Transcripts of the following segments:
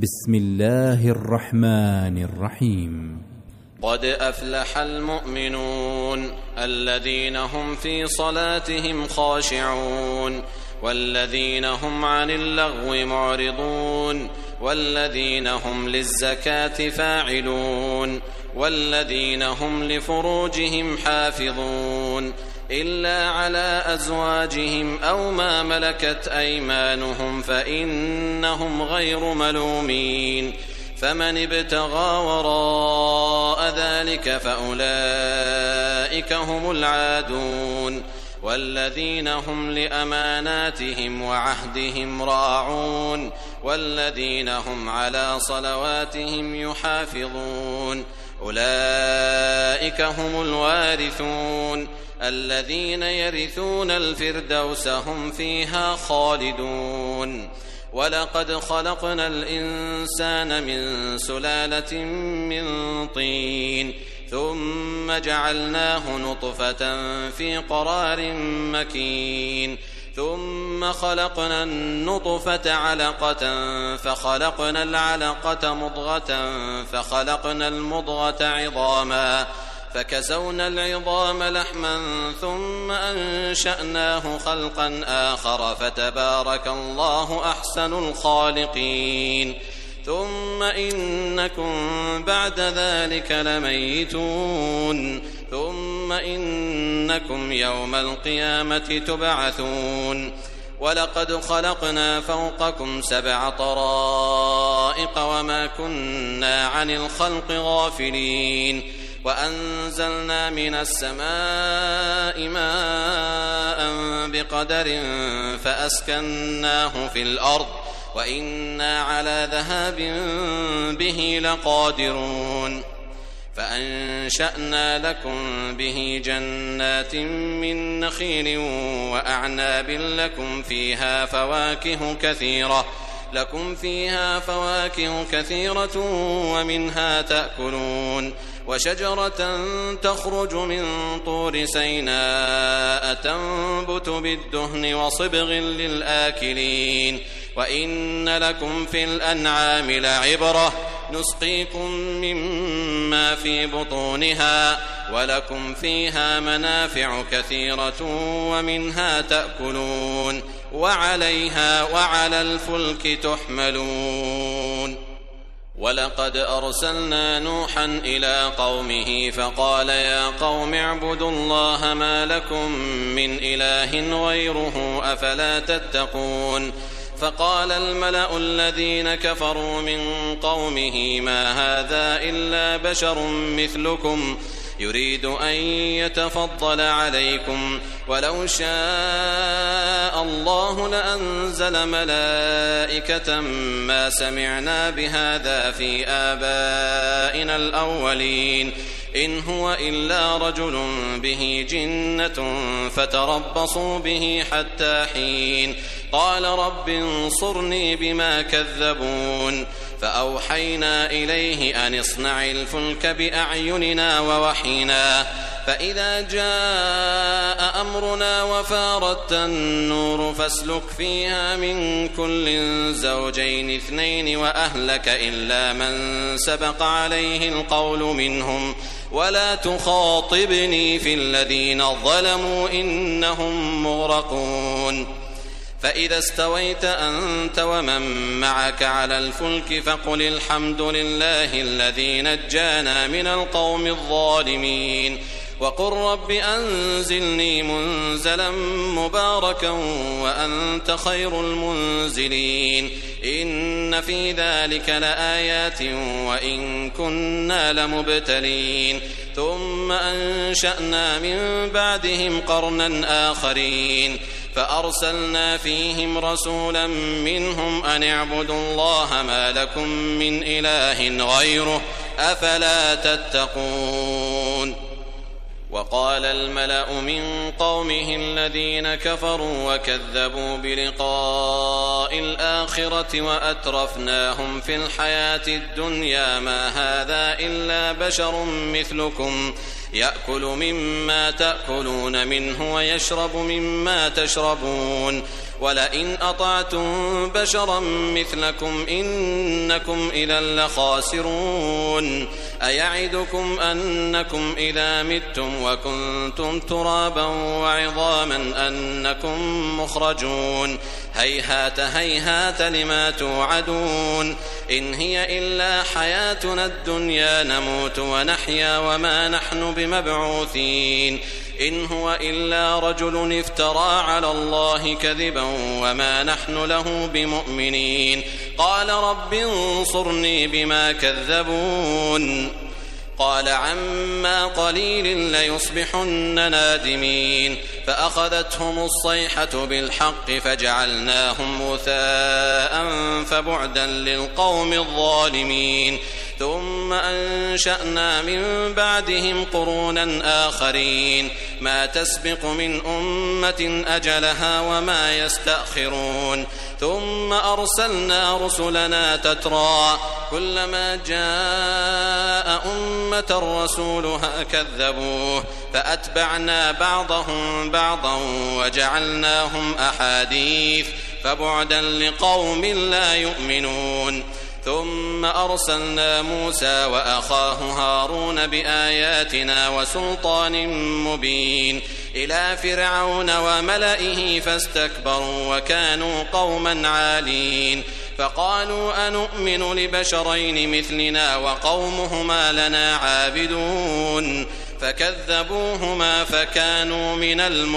بسم الله الرحمن الرحيم. قد أفلح المؤمنون الذين هم في صلاتهم خاشعون والذين هم عن اللغو معرضون والذين هم للزكاة فاعلون والذين هم لفروجهم حافظون إلا على أزواجهم أو ما ملكت أيمانهم فإنهم غير ملومين فمن ابتغى وراء ذلك فأولئك هم العادون والذين هم لأماناتهم وعهدهم راعون والذين هم على صلواتهم يحافظون أولئك هم الوارثون الذين يرثون الفردوس هم فيها خالدون. ولقد خلقنا الإنسان من سلالة من طين ثم جعلناه نطفة في قرار مكين ثم خلقنا النطفة علقة فخلقنا العلقة مضغة فخلقنا المضغة عظاما فكسونا العظام لحما ثم أنشأناه خلقا آخر فتبارك الله أحسن الخالقين. ثم إنكم بعد ذلك لميتون ثم إنكم يوم القيامة تبعثون. ولقد خلقنا فوقكم 7 طرائق وما كنا عن الخلق غافلين وأنزلنا من السماء ماء بقدر فأسكناه في الأرض وإنا على ذهاب به لقادرون. فأنشأنا لكم به جنات من نخيل وأعناب لكم فيها فواكه كثيرة ومنها تأكلون وشجرة تخرج من طور سيناء تنبت بالدهن وصبغ للآكلين. وإن لكم في الأنعام لعبرة نسقيكم مما في بطونها ولكم فيها منافع كثيرة ومنها تأكلون وعليها وعلى الفلك تحملون. ولقد أرسلنا نوحا إلى قومه فقال يا قوم اعبدوا الله ما لكم من إله غيره أفلا تتقون. فقال الملأ الذين كفروا من قومه ما هذا إلا بشر مثلكم يريد أن يتفضل عليكم ولو شاء الله لأنزل ملائكة ما سمعنا بهذا في آبائنا الأولين إن هو إلا رجل به جنة فتربصوا به حتى حين. قال رب انصرني بما كذبون. فأوحينا إليه أن اصنع الفلك بأعيننا ووحينا فإذا جاء أمرنا وفارت النور فاسلك فيها من كل زوجين 2 وأهلك إلا من سبق عليه القول منهم ولا تخاطبني في الذين ظلموا إنهم مغرقون. فإذا استويت أنت ومن معك على الفلك فقل الحمد لله الذي نجانا من القوم الظالمين وقل رب أنزلني منزلا مباركا وأنت خير المنزلين. إن في ذلك لآيات وإن كنا لمبتلين. ثم أنشأنا من بعدهم قرنا آخرين فأرسلنا فيهم رسولا منهم أن اعبدوا الله ما لكم من إله غيره أفلا تتقون. وقال الملأ من قومه الذين كفروا وكذبوا بلقاء الآخرة وأترفناهم في الحياة الدنيا ما هذا إلا بشر مثلكم يأكل مما تأكلون منه ويشرب مما تشربون ولئن أطعتم بشرا مثلكم إنكم إذا لخاسرون أيعدكم أنكم إذا متم وكنتم ترابا وعظاما أنكم مخرجون هيهات هيهات لما توعدون إن هي إلا حياتنا الدنيا نموت ونحيا وما نحن بمبعوثين إن هو إلا رجل افترى على الله كذبا وما نحن له بمؤمنين قال رب انصرني بما كذبون قال عما قليل ليصبحن نادمين فأخذتهم الصيحة بالحق فجعلناهم غثاء فبعدا للقوم الظالمين ثم أنشأنا من بعدهم قرونا آخرين ما تسبق من أمة أجلها وما يستأخرون ثم أرسلنا رسلنا تترى كلما جاء أمة رسولها كذبوه فأتبعنا بعضهم بعضا وجعلناهم أحاديث فبعدا لقوم لا يؤمنون ثم أرسلنا موسى وأخاه هارون بآياتنا وسلطان مبين إلى فرعون وملئه فاستكبروا وكانوا قوما عالين فقالوا أنؤمن لبشرين مثلنا وقومهما لنا عابدون فكذبوهما فكانوا من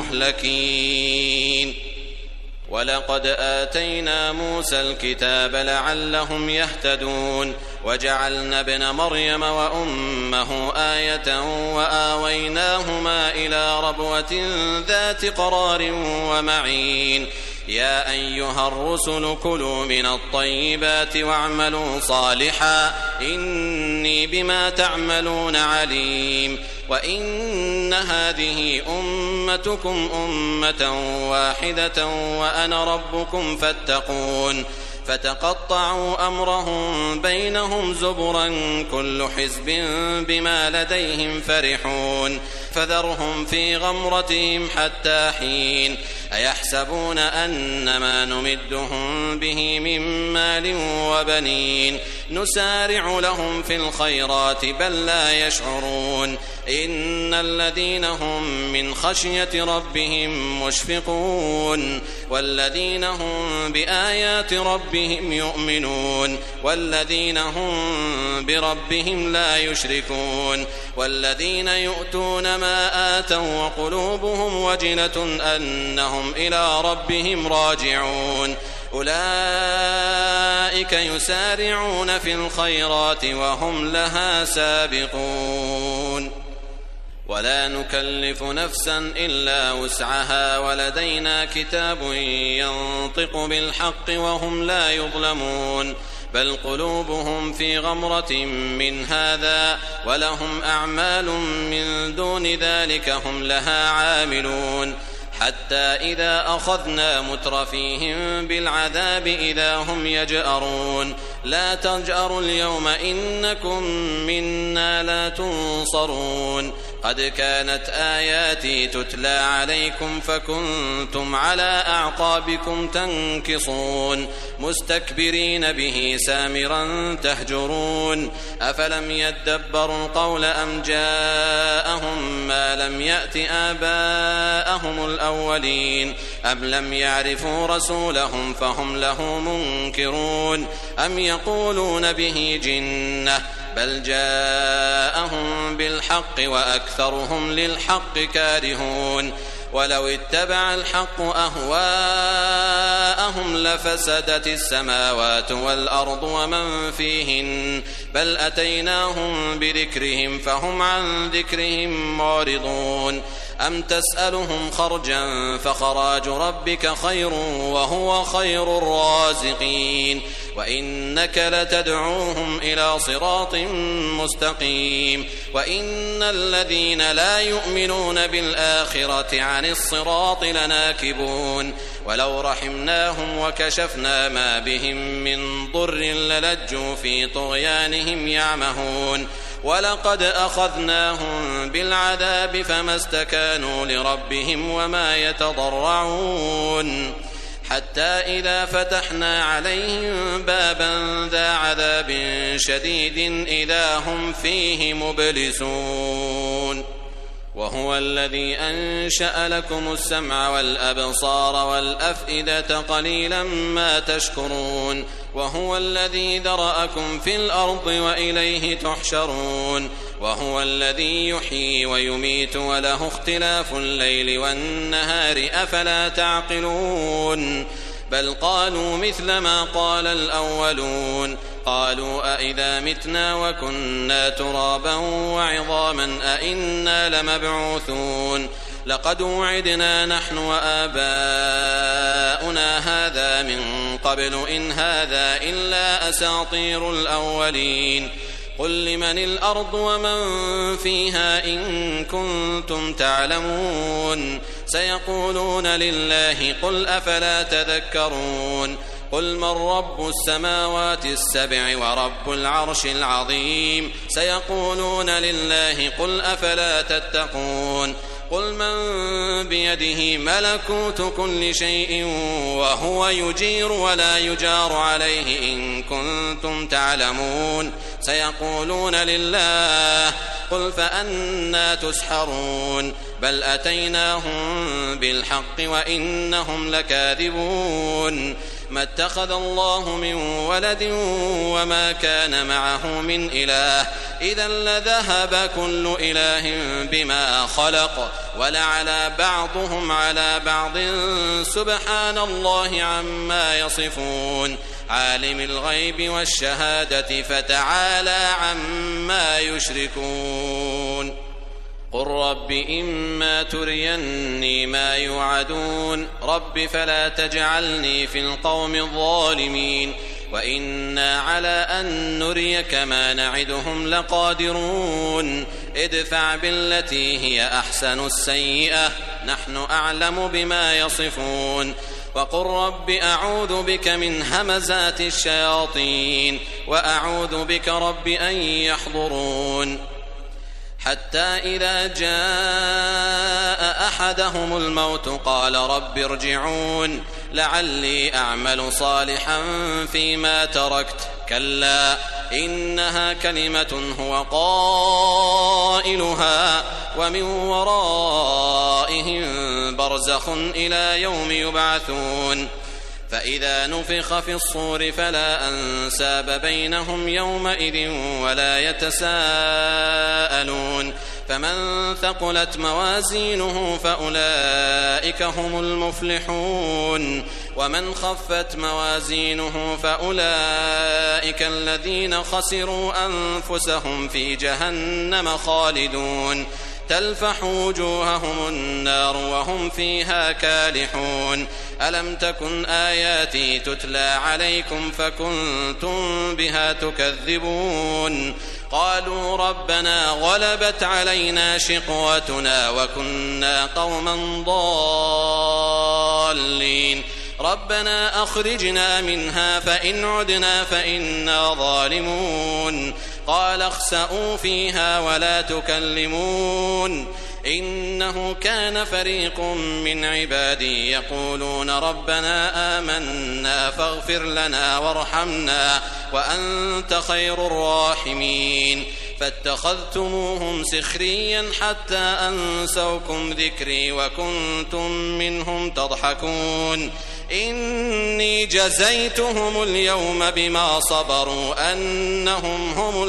المهلكين ولقد آتينا موسى الكتاب لعلهم يهتدون وجعلنا ابن مريم وأمه آية وآويناهما إلى ربوة ذات قرار ومعين يا أيها الرسل كلوا من الطيبات واعملوا صالحا إني بما تعملون عليم وإن هذه أمتكم أمة واحدة وأنا ربكم فاتقون فتقطعوا أمرهم بينهم زبرا كل حزب بما لديهم فرحون فذرهم في غمرتهم حتى حين أيحسبون أن ما نمدهم به من مال وبنين نسارع لهم في الخيرات بل لا يشعرون إن الذين هم من خشية ربهم مشفقون والذين هم بآيات ربهم يؤمنون والذين هم بربهم لا يشركون والذين يؤتون ما آتوا وقلوبهم وجلة أنهم إلى ربهم راجعون أولئك يسارعون في الخيرات وهم لها سابقون ولا نكلف نفسا إلا وسعها ولدينا كتاب ينطق بالحق وهم لا يظلمون بل قلوبهم في غمرة من هذا ولهم أعمال من دون ذلك هم لها عاملون حتى إذا أخذنا مترفيهم بالعذاب إذا هم يجأرون لا تجأروا اليوم إنكم منا لا تنصرون قد كانت آياتي تتلى عليكم فكنتم على أعقابكم تنكصون مستكبرين به سامرا تهجرون أفلم يدبروا القول أم جاءهم ما لم يأت آباءهم الأولين أم لم يعرفوا رسولهم فهم له منكرون أم يقولون به جنة بل جاءهم بالحق وأكثرهم للحق كارهون ولو اتبع الحق أهواءهم لفسدت السماوات والأرض ومن فيهن بل أتيناهم بذكرهم فهم عن ذكرهم معرضون أم تسألهم خرجا فخراج ربك خير وهو خير الرازقين وإنك لتدعوهم إلى صراط مستقيم وإن الذين لا يؤمنون بالآخرة عن الصراط لناكبون ولو رحمناهم وكشفنا ما بهم من ضر للجوا في طغيانهم يعمهون ولقد أخذناهم بالعذاب فما استكانوا لربهم وما يتضرعون حتى إذا فتحنا عليهم بابا ذا عذاب شديد إذا هم فيه مبلسون وهو الذي أنشأ لكم السمع والأبصار والأفئدة قليلا ما تشكرون وهو الذي ذرأكم في الأرض وإليه تحشرون وهو الذي يحيي ويميت وله اختلاف الليل والنهار أفلا تعقلون بل قالوا مثل ما قال الأولون قالوا أئذا متنا وكنا ترابا وعظاما أئنا لمبعوثون لقد وعدنا نحن وآباؤنا هذا من قبل إن هذا إلا أساطير الأولين قل لمن الأرض ومن فيها إن كنتم تعلمون سيقولون لله قل أفلا تذكرون قل من رب السماوات السبع ورب العرش العظيم سيقولون لله قل أفلا تتقون قل من بيده ملكوت كل شيء وهو يجير ولا يجار عليه إن كنتم تعلمون سيقولون لله قل فأنى تسحرون بل أتيناهم بالحق وإنهم لكاذبون ما اتخذ الله من ولد وما كان معه من إله إذا لذهب كل إله بما خلق ولعلى بعضهم على بعض سبحان الله عما يصفون عالم الغيب والشهادة فتعالى عما يشركون قل رب إما تريني ما يوعدون رب فلا تجعلني في القوم الظالمين وإنا على أن نريك ما نعدهم لقادرون ادفع بالتي هي أحسن السيئة نحن أعلم بما يصفون وقل رب أعوذ بك من همزات الشياطين وأعوذ بك رب أن يحضرون حتى إذا جاء أحدهم الموت قال رب ارجعون لعلي أعمل صالحا فيما تركت كلا إنها كلمة هو قائلها ومن ورائهم برزخ إلى يوم يبعثون فإذا نفخ في الصور فلا أنساب بينهم يومئذ ولا يتساءلون فمن ثقلت موازينه فأولئك هم المفلحون ومن خفت موازينه فأولئك الذين خسروا أنفسهم في جهنم خالدون تلفح وجوههم النار وهم فيها كالحون ألم تكن آياتي تتلى عليكم فكنتم بها تكذبون قالوا ربنا غلبت علينا شقوتنا وكنا قوما ضالين ربنا أخرجنا منها فإن عدنا فإنا ظالمون قال اخسئوا فيها ولا تكلمون إنه كان فريق من عبادي يقولون ربنا آمنا فاغفر لنا وارحمنا وأنت خير الراحمين فاتخذتموهم سخريا حتى أنسوكم ذكري وكنتم منهم تضحكون إني جزيتهم اليوم بما صبروا أنهم هم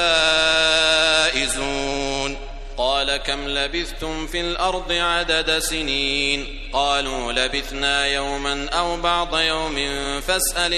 الفائزون قال كم لبثتم في الأرض عدد سنين قالوا لبثنا يوما أو بعض يوم فاسأل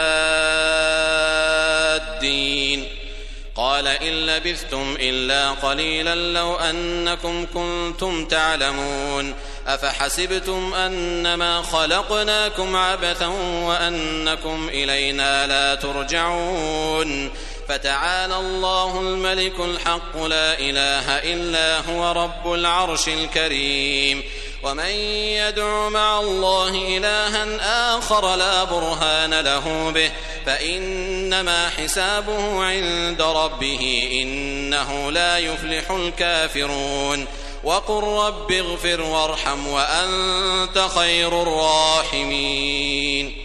العادين قال إن لبثتم إلا قليلا لو أنكم كنتم تعلمون أفحسبتم أنما خلقناكم عبثا وأنكم إلينا لا ترجعون فتعالى الله الملك الحق لا إله إلا هو رب العرش الكريم ومن يدع مع الله إلها آخر لا برهان له به فإنما حسابه عند ربه إنه لا يفلح الكافرون وقل رب اغفر وارحم وأنت خير الراحمين.